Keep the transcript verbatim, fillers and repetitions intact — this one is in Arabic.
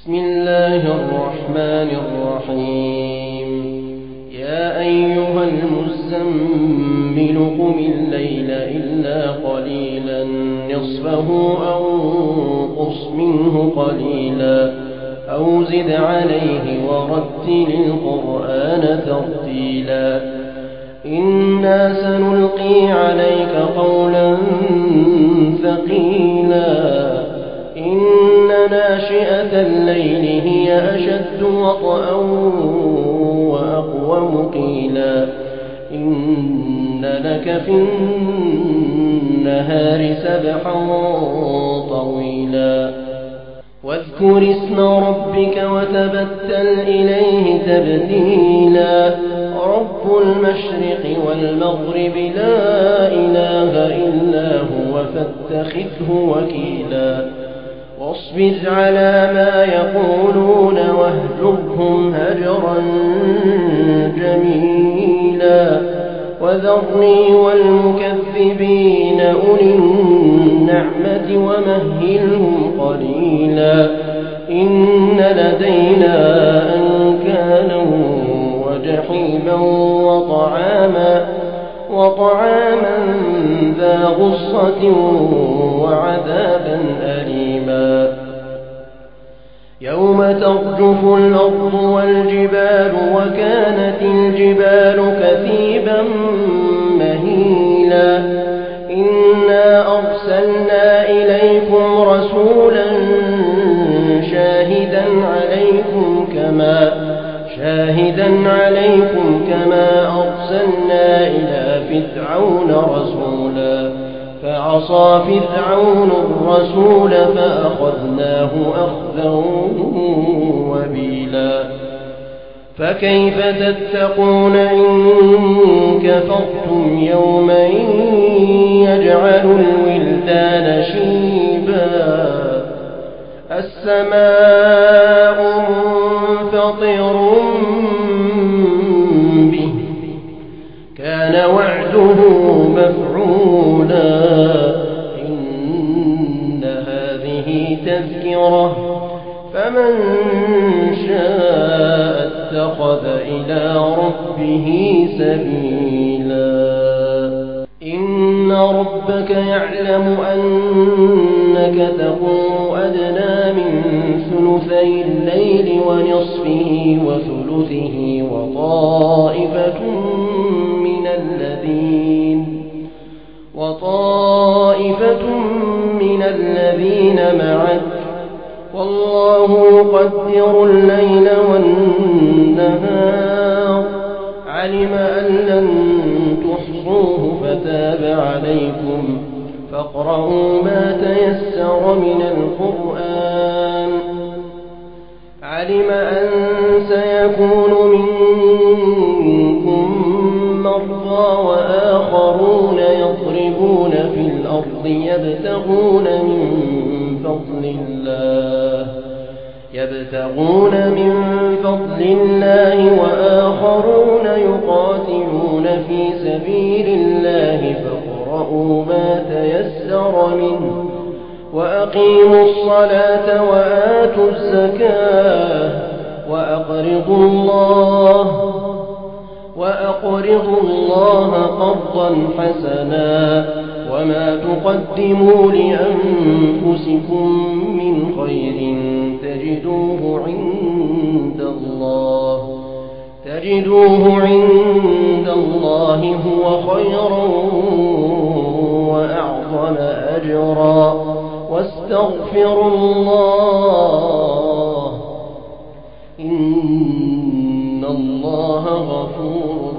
بسم الله الرحمن الرحيم. يا أيها المزمل قم الليل إلا قليلا نصفه أو انقص منه قليلا أو زد عليه ورتل القرآن ترتيلا إنا سنلقي عليك قولا ثقيلا إن ناشئة الليل هي أشد وطئا وأقوم قيلا إن لك في النهار سبحا طويلا واذكر اسم ربك وتبتل إليه تبتيلا رب المشرق والمغرب لا إله إلا هو فاتخذه وكيلا واصبر على ما يقولون واهجرهم هجرا جميلا وذرني والمكذبين أولي النعمة ومهلهم قليلا إن لدينا أنكالا وجحيما وطعاما وطعاما ذا غصة وعذابا أليما يوم ترجف الأرض والجبال وكانت الجبال كثيبا مهيلا إنا أرسلنا إليكم رسولا شاهدا عليكم كما شاهدا عليكم كما أرسلنا إلى فرعون رسولا فعصى فرعون الرسول فأخذناه أخذا وبيلا فكيف تتقون إن كفرتم يوما يجعل الولدان شيبا السماء منفطر به كان وعده مفعولا إن هذه تذكرة فمن شاء اتخذ إلى ربه سبيلا إن ربك يعلم أنك تقوم أدنى من ثلثي الليل ونصفه وثلثه وطائفة من الذين وطائفة من الذين معك والله يقدر الليل والنهار علم أن لن تحصوه فتاب عليكم فاقرؤوا ما تيسر من القرآن علم أن سيكون منكم مرضى وآخرون يضربون في الأرض يبتغون من فضل الله يبتغون من فضل الله وآخرون يقاتلون في سبيل الله فاقرؤوا ما تيسر منه وأقيموا الصلاة وآتوا الزكاة وأقرضوا الله وأقرضوا الله قرضا حسنا وما تقدموا لأنفسكم من خير تجدوه عند الله تجدوه عند الله هو خيرا وأعظم أجرا واستغفروا الله إن الله غفور